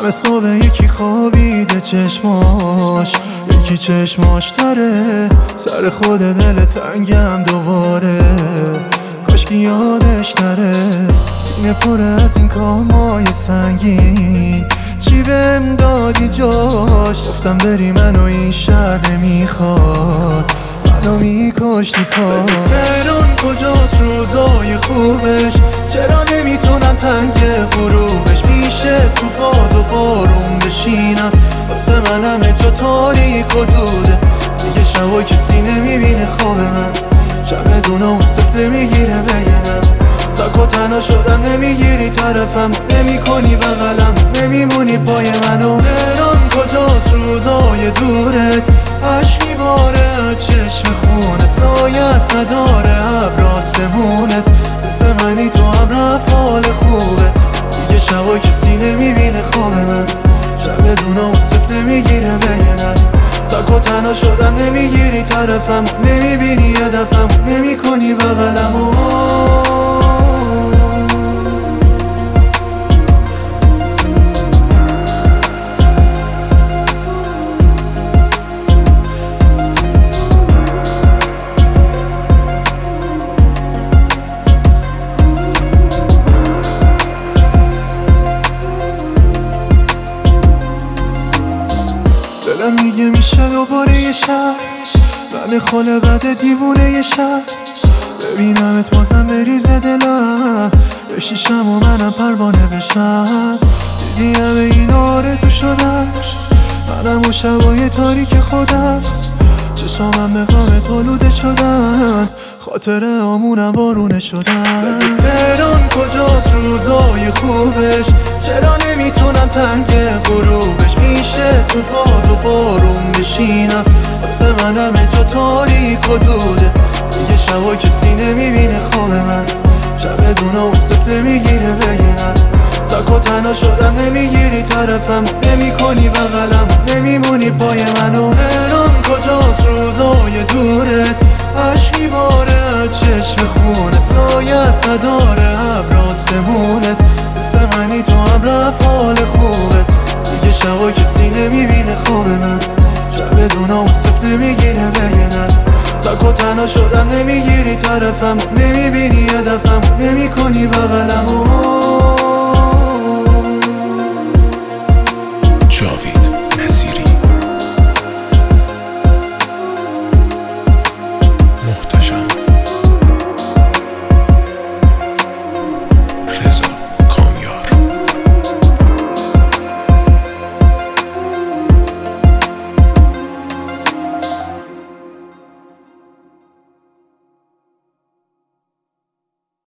همه صبح یکی خوابیده چشماش، یکی چشماش تره، سر خود دل تنگم دوباره، کاشکی یادش نره. سینه پر از این کامای سنگین، چی بهم دادی جاش؟ گفتم بری منو این شهر نمیخواد، منو میکشتی کار. تهران کجاست روزای خوبش؟ چرا نمیتونم تنگ غروبش؟ میشه تو باد و بارون بشینم، واسه من همه جا تاریک و دوده. دیگه شبا کسی نمیبینه خواب من، چمدونا و سفته میگیره بینم. تک و تنها شدم نمیگیری طرفم، نمیکنی بغلم، نمیمونی پای منو. تهران کجاست روزای دورت؟ عشق میباره چشم خونه، سایه از نداره ابر آسمونت. مثل منی تو هم رفت حال خوبت، دیگه شبا کسی نمیبینه خواب من، چمدونا و سفته میگیره بینم. تک و تنها شدم نمیگیری طرفم، نمیبینی هدفم، نمیکنی بغلم. دلم میگه میشه دوباره یه شب، من خاله بده دیوونه یه شب، ببینمت بازم بریزه دلم، بشیشم و منم پروانه بشم. دیدی همه این آرزو شدن، منم و شبای تاریک خودم، چشامم به غمت آلوده شدن، خاطره آمونم بارونه شدن. تهران کجاست روزای خوبش؟ چرا نمیتونم تنگ غروبش؟ میشه تو باد و بارون بشینم، واسه من همه جا تاریک و دوده. دیگه شبا کسی نمیبینه خواب من، چمدونا و سفته میگیره بینم. تک و تنها شدم نمیگیری طرفم، نمیکنی بغلم، نمیمونی پای منو. تهران کجاست روزای دورت؟ عشق میباره چشم خونه، سایه از نداره ابر آسمونت. مثل منی تو هم رفت حال خوبت، دیگه شبا کسی نمیبینه خواب من، چمدونا و سفته میگیره بینم. تک و تنها شدم نمیگیری طرفم،